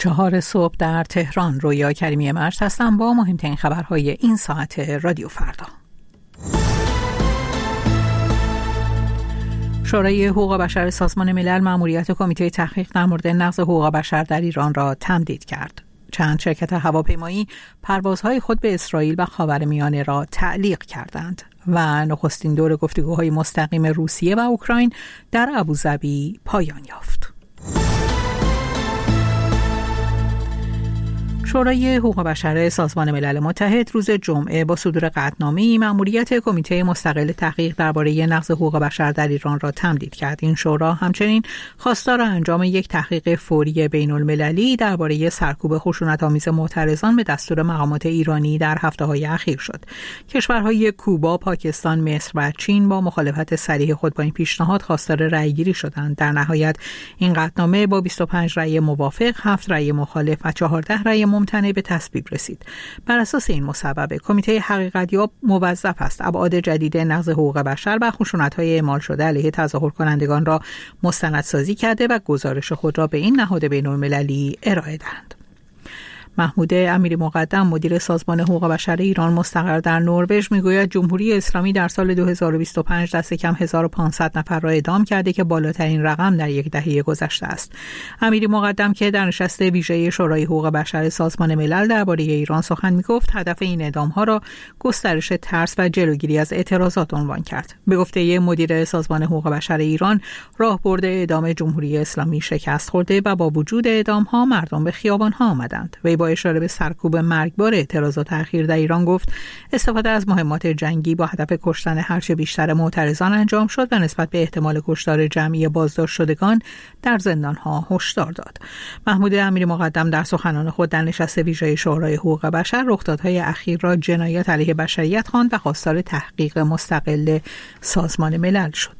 4 صبح در تهران. رویا کریمی مرج هستم با مهمترین خبرهای این ساعت رادیو فردا. شورای حقوق بشر سازمان ملل مأموریت کمیته تحقیق در مورد نقض حقوق بشر در ایران را تمدید کرد. چند شرکت هواپیمایی پروازهای خود به اسرائیل و خاورمیانه را تعلیق کردند و نخستین دور گفتگوهای مستقیم روسیه و اوکراین در ابوظبی پایان یافت. شورای حقوق بشر سازمان ملل متحد روز جمعه با صدور قطعنامه‌ای مأموریت کمیته مستقل تحقیق درباره نقض حقوق بشر در ایران را تمدید کرد. این شورا همچنین خواستار انجام یک تحقیق فوری بین‌المللی درباره سرکوب خشونت‌آمیز معترضان به دستور مقامات ایرانی در هفته‌های اخیر شد. کشورهای کوبا، پاکستان، مصر و چین با مخالفت صریح خود با این پیشنهاد خواستار رأی‌گیری شدند. در نهایت این قطعنامه با 25 رأی موافق، 7 رأی مخالف و 14 رأی ممتنع به تصویب رسید. بر اساس این مصوبه کمیته حقیقت‌یاب موظف است ابعاد جدید نقض حقوق بشر و خشونت‌های اعمال شده علیه تظاهر کنندگان را مستندسازی کرده و گزارش خود را به این نهاد بین‌المللی ارائه دهند. محمود امیری مقدم مدیر سازمان حقوق بشر ایران مستقر در نروژ میگوید جمهوری اسلامی در سال 2025 دست کم 1500 نفر را اعدام کرده که بالاترین رقم در یک دهه گذشته است. امیری مقدم که در نشست ویژه شورای حقوق بشر سازمان ملل درباره ایران سخن میگفت هدف این اعدام‌ها را گسترش ترس و جلوگیری از اعتراضات عنوان کرد. به گفته مدیر سازمان حقوق بشر ایران راهبرد اعدام جمهوری اسلامی شکست خورده و با وجود اعدام‌ها مردم به خیابان‌ها آمدند. وی با اشاره به سرکوب مرگبار اعتراضات اخیر در ایران گفت استفاده از مهمات جنگی با هدف کشتن هرچه بیشتر معترضان انجام شد و نسبت به احتمال کشتار جمعی بازداشت شدگان در زندان‌ها هشدار داد. محمود امیری مقدم در سخنان خود در نشست ویژه شورای حقوق بشر رخدادهای اخیر را جنایت علیه بشریت خواند و خواستار تحقیق مستقل سازمان ملل شد.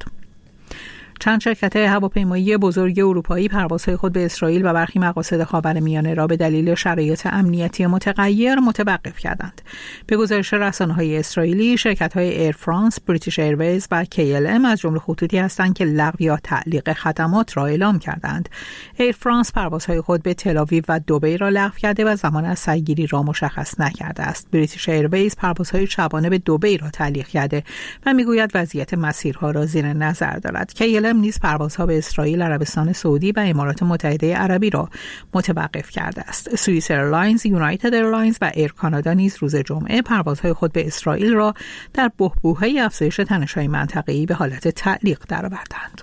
چند شرکت هواپیمایی بزرگ اروپایی پروازهای خود به اسرائیل و برخی مقاصد خاورمیانه را به دلیل شرایط امنیتی متغیر متوقف کردند. به گزارش رسانه‌های اسرائیلی، شرکت‌های ایر فرانس، بریتیش ایرویز و KLM از جمله خطوطی هستند که لغو یا تعلیق خدمات را اعلام کردند. ایر فرانس پروازهای خود به تل‌آویو و دبی را لغو کرده و زمان از سرگیری را مشخص نکرده است. بریتیش ایرویز پروازهای شبانه به دبی را تعلیق کرده و میگوید وضعیت مسیرها را زیر نظر دارد. KLM نیز پروازها به اسرائیل، عربستان سعودی و امارات متحده عربی را متوقف کرده است. سوئیس ایرلاینز، یونایتد ایرلاینز و ایر کانادا نیز روز جمعه پروازهای خود به اسرائیل را در بحبوحه افزایش تنش‌های منطقه‌ای به حالت تعلیق درآوردند.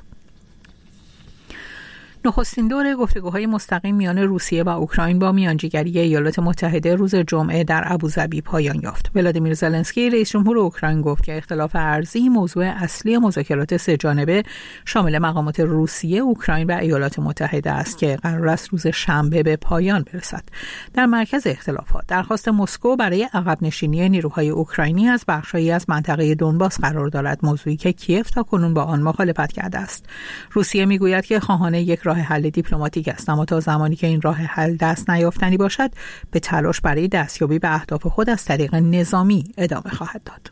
نخستین دور گفتگوهای مستقیم میان روسیه و اوکراین با میانجیگری ایالات متحده روز جمعه در ابوظبی پایان یافت. ولادیمیر زلنسکی رئیس جمهور اوکراین گفت که اختلاف ارضی موضوع اصلی مذاکرات سه‌جانبه شامل مقامات روسیه، اوکراین و ایالات متحده است که قرار است روز شنبه به پایان برسد. در مرکز اختلافات درخواست مسکو برای عقب نشینی نیروهای اوکراینی از بخش‌هایی از منطقه دونباس قرار دارد، موضوعی که کیف تاکنون با آن مخالفت کرده است. روسیه میگوید که خواهان یک راه حل دیپلماتیک است، اما تا زمانی که این راه حل دست نیافتنی باشد به تلاش برای دستیابی به اهداف خود از طریق نظامی ادامه خواهد داد.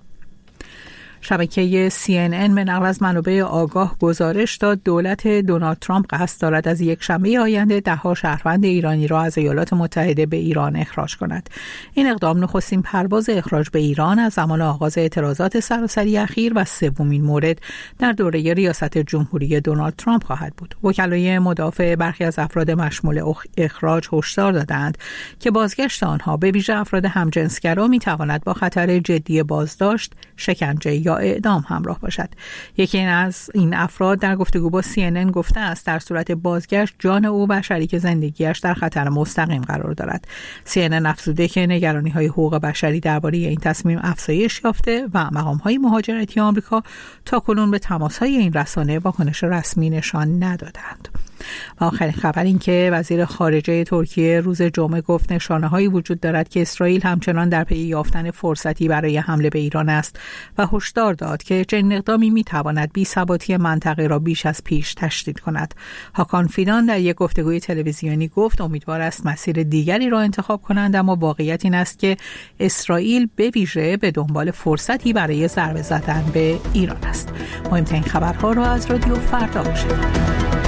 شبکه CNN به نقل از منابع آگاه گزارش داد دولت دونالد ترامپ قصد دارد از یک شنبه آینده ده‌ها شهروند ایرانی را از ایالات متحده به ایران اخراج کند. این اقدام نخستین پرواز اخراج به ایران از زمان آغاز اعتراضات سراسری اخیر و سومین مورد در دوره ریاست جمهوری دونالد ترامپ خواهد بود. وکلای مدافع برخی از افراد مشمول اخراج هشدار دادند که بازگشت آنها به ویژه افراد همجنسگرا می‌تواند با خطر جدی بازداشت، شکنجه یا اعدام همراه باشد. یکی از این افراد در گفتگو با CNN گفته است در صورت بازگشت جان او و شریک زندگیش در خطر مستقیم قرار دارد. CNN افزوده که نگرانی‌های حقوق بشری درباره این تصمیم افزایش یافته و مقام‌های مهاجرتی آمریکا تاکنون به تماس‌های این رسانه واکنش رسمی نشان ندادند. و آخرین خبر این که وزیر خارجه ترکیه روز جمعه گفت نشانه‌هایی وجود دارد که اسرائیل همچنان در پی یافتن فرصتی برای حمله به ایران است و هشدار داد که چنین اقدامی می‌تواند بی‌ثباتی منطقه را بیش از پیش تشدید کند. هاکان فیدان در یک گفتگوی تلویزیونی گفت امیدوار است مسیر دیگری را انتخاب کنند، اما واقعیت این است که اسرائیل به ویژه به دنبال فرصتی برای ضربه زدن به ایران است. مهمترین خبرها را از رادیو فردا شنیدید.